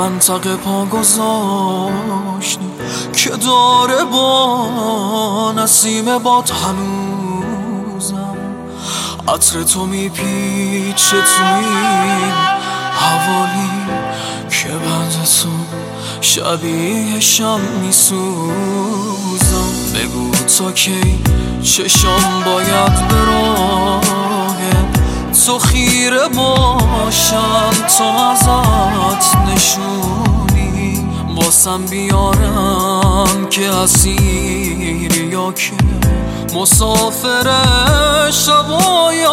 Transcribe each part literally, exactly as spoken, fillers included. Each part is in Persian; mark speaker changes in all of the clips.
Speaker 1: منطقه پا گذاشتی که داره با نسیم باد هنوزم عطر تو میپیچه تو این حوالی که بعد تو شبیه شم میسوزم. بگو تا کی چشم باید به راه تو خیره باشم تا ازت نشونی باسم بیارم که اسیری یا که مسافر شبای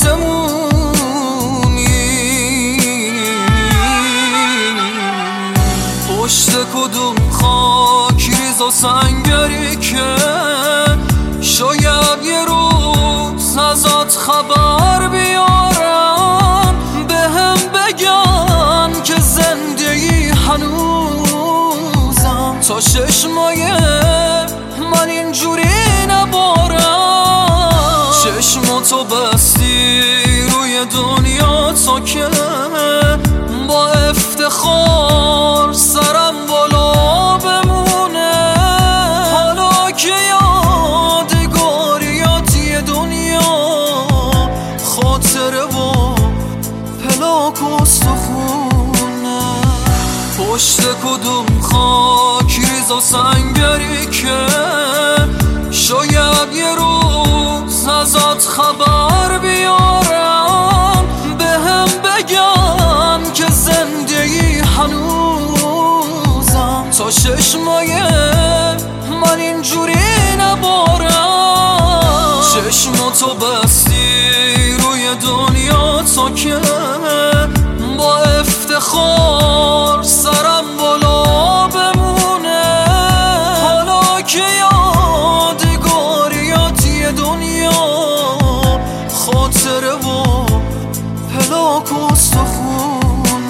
Speaker 1: آسمونی. پشت کدوم خاک ریز و سنگری که شاید یه روز ازت خبر بیارم بهم بگن که زندگی هنوزم تا چشمای من اینجوری نبارم. چشماتو بستی روی دنیا تا که با افتخار سرم بالا بمونه. حالا که یادگاریات یه دنیا خاطره و پلاک و استخونه. پشت کدوم خاک ریز و سنگری که شاید یه روز ازت خبر بیارم بهم بگن که زندگی هنوزم تا چشمای من اینجوری نبارم. چشماتو بستی روی دنیا تا که با افتخار سرم بالا بمونه. حالا که یادگاریات یه دنیا خاطره و پلاک و استخونه.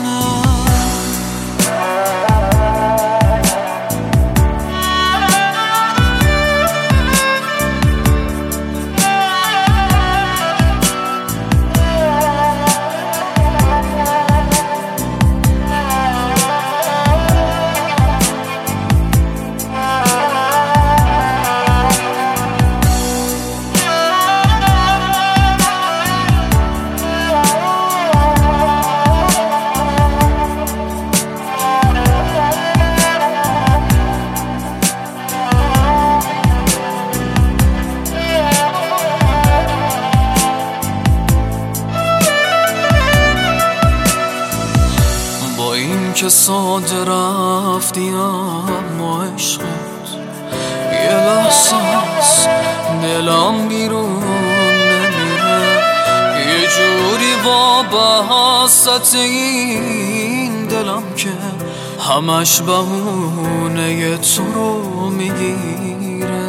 Speaker 1: که ساده رفتی اما عشقت یه لحظه است دلم بیرون نمیره. یه جوری وابسته این دلم که همش بهونه تو رو میگیره.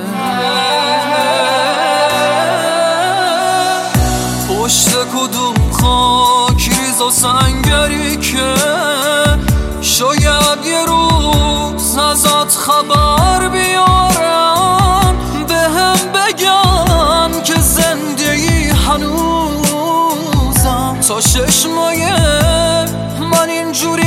Speaker 1: پشت کدوم خاک ریز و سنگری که شاید یه روز ازت خبر بیارم بهم بگن که زندگی هنوزم تا چشمای من اینجوری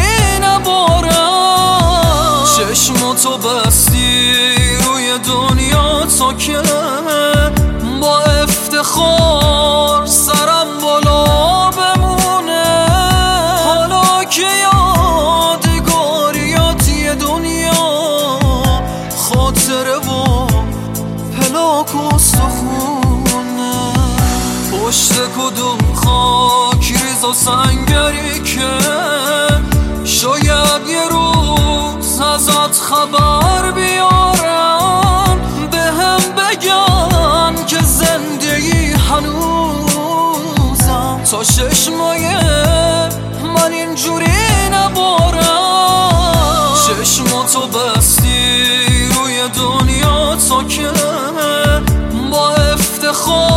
Speaker 1: نبارم. چشماتو بستی روی دنیا تا که با افتخار سرم بالا بمونه. حالا که یادگاریات یه دنیا خاطره و پلاک و استخونه. پشت کدوم خاک ریز و سنگری که شاید یه روز ازت خبر بیارم بهم بگن که زندگی هنوزم تا چشمای من اینجوری نبارم. چشماتو بستی روی دنیا تا که با افتخار